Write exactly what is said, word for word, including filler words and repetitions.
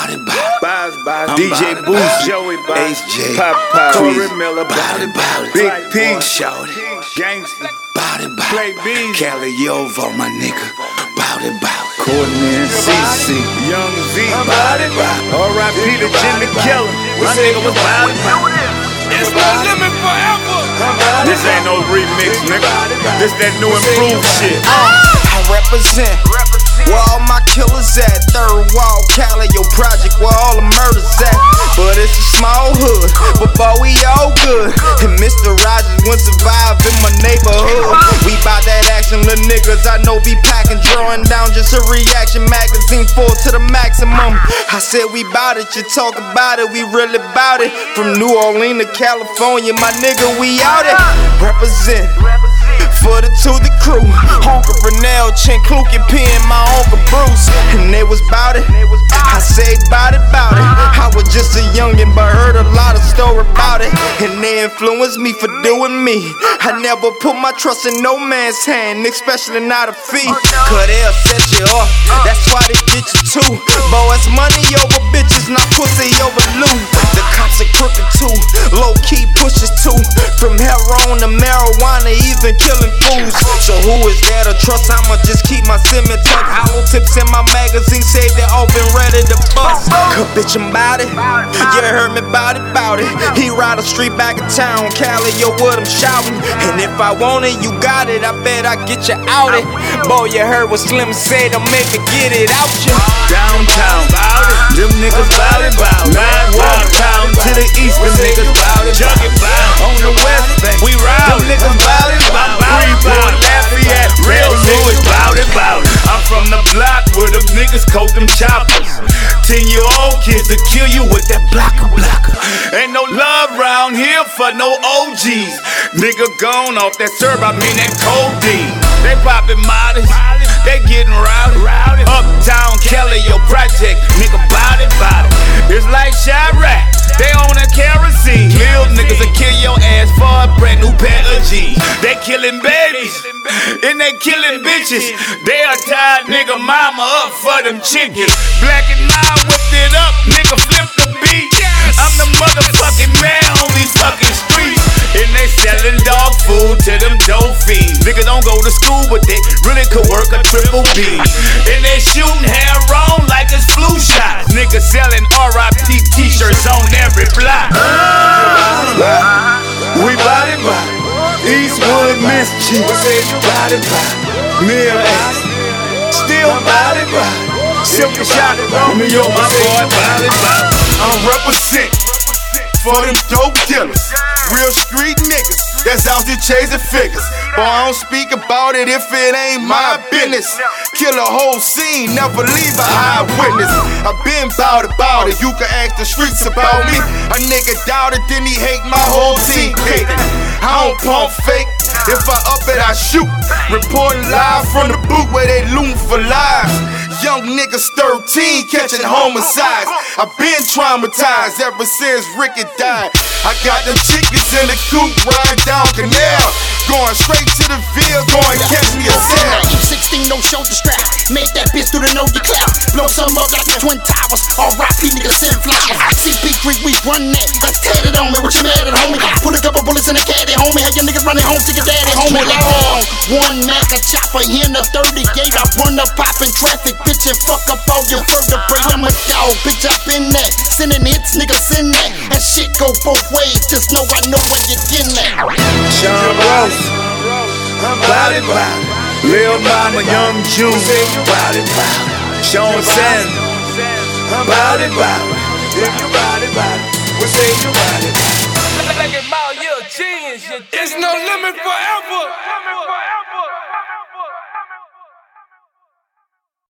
Bout it, bout it. Boz, D J Boost, Joey Boz, Ace J, Pop Pop, Corey Tweez, Miller, bout it, bout it. Big P, Shout it. Gangsta, Bout it, bout Play it. Bees, Cali Yovo, my nigga. Bout it, bout it. Courtney and C C, Young Z, Bout it, bout it. R I P to Jimmy Keller. My nigga was bout it, bout it. It's no limit forever. This ain't no remix, nigga. This that new improved shit. I represent where all my killers at. Third wall, Cali, your project where all the murders at. But it's a small hood, but boy, we all good. And Mister Rogers won't survive in my neighborhood. We bout that action, little niggas I know be packing, drawing down just a reaction magazine full to the maximum. I said we bout it, you talk about it, we really bout it. From New Orleans to California, my nigga, we out it. Represent for the to the crew. Uncle Brunel, Chin Kluke, P and my Uncle Bruce. And they was bout it. I say bout it, bout it. I was just a youngin', but heard a lot of story about it. And they influenced me for doing me. I never put my trust in no man's hand, especially not a fee. Cause they'll set you up, that's why they get you too. Boy, it's money over bitches, not pussy over loot. The cops are crooked too, low key pushes too. From heroin to marijuana, even killing fools. So who is there to trust? I'ma just keep my cement tucked. Hollow tips in my magazine say they all been ready to bust. Cause bitch, I'm bout it. You heard me bout it, bout it. He ride a street back in town, Cali, yo, what I'm shouting. And if I want it, you got it. I bet I get you out it. Boy, you heard what Slim said, don't make me get it out you. Downtown, bout it. Them niggas bout it, bout it. Mad Wild Town to the east, them niggas bout it. Junkie bout on the west bank. We ride. Them niggas bout it, bout it. Freeport, Lafayette, real niggas bout it, bout it. I'm from the block where them niggas coat them choppers. Ten-year-old kids to kill you with that blocker blocker. Ain't no love round here for no O Gs. Nigga gone off that serve, I mean that codeine. They poppin' modest, they getting rowdy. Uptown Cali, your project, nigga bout it, bout it. It's like Chirac, they own a kerosene. Lil niggas will kill your ass for a brand new pair of G's. They killing babies, and they killing bitches. They are tied nigga mama up for them chickens. Black and mild whipped it up, nigga flip the beat. I'm the motherfucking man on these fucking streets. And they selling dog food to them dope fiends. Niggas don't go to school, but they really could work a triple B. And they shooting heroin like it's flu shots. Niggas selling R I P t-shirts on every block. We bout it, bout it. Eastwood, Miss G. Bout it, bout it. Mill X. Still bout it, bout it. Silky shot it, New York, my boy, bout it, bout it. I'm represent for them dope dealers. Real street niggas that's out there chasing figures. But I don't speak about it if it ain't my business. Kill a whole scene, never leave a eyewitness. I been bout about it, you can ask the streets about me. A nigga doubted, then he hate my whole team. I don't pump fake, if I up it I shoot. Reporting live from the booth where they loom for lives. Young niggas thirteen catching homicides. I been traumatized ever since Ricky died. I got them chickens in the coop riding down Canal. Going straight to the field, going catch me a cell. E sixteen, no shoulder strap. Made that bitch through the nose to cloud. Blow some up like the Twin Towers. R I P niggas send flowers. C P Creek, we run that. Let's tear it on me. What you mad at, homie? Put a couple bullets in the caddy, homie. Have your niggas running home to your daddy, homie. Like, oh, one Mac, a chopper in the thirty-eight. I run up, poppin' traffic, bitch, and fuck up all your vertebrae. I'm a dog, bitch, up in that. Sending hits, niggas send that. And shit go both ways. Just know I know where you're getting at. Sean Ross, bout it, bout it. Lil Mama, Young June, bout it, bout it. Sean Sand, bout it, bout it. If you bout it, bout it, we say you bout it. Like a mile, you're a genius. It's no limit forever.